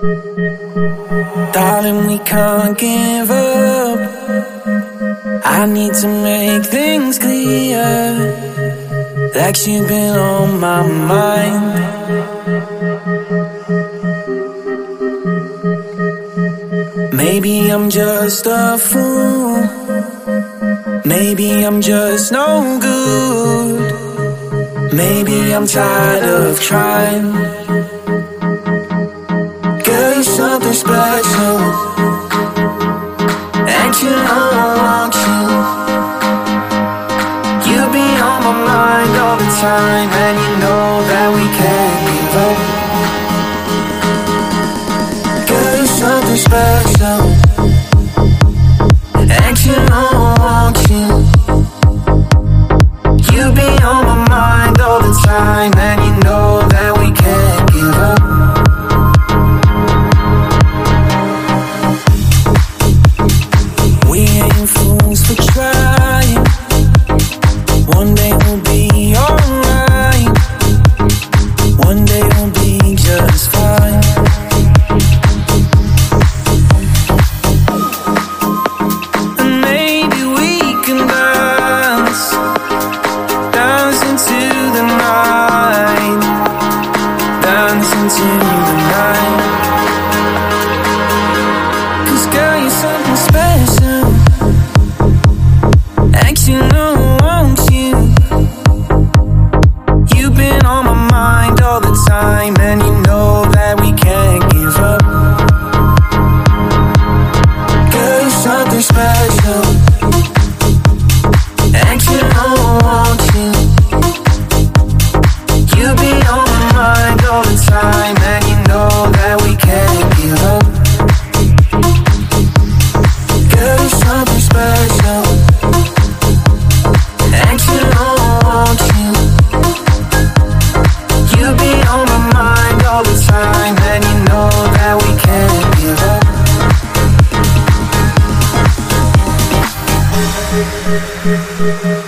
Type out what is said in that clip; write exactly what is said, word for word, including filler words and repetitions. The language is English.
Darling, we can't give up. I need to make things clear, like you've been on my mind. Maybe I'm just a fool, maybe I'm just no good, maybe I'm tired of trying. Girl, you're something special, and you know I want you. You be on my mind all the time, and you know that we can't give up. Girl, you're something special, and you know I want you. You be on my mind all the time, and you know that we can't give up. Fools for trying. One day we'll be alright. One day we'll be just fine. And maybe we can dance, dance into the night, dance into the night. 'Cause girl, you're something special, you know I want you. You've been on my mind all the time, and you know that we can't give up. Girl, you're something special, and you know I want you. You've been on my mind all the time, and you know that we can't give up. Girl, you're something special, and you know I want you. You be on my mind all the time, and you know that we can't give up.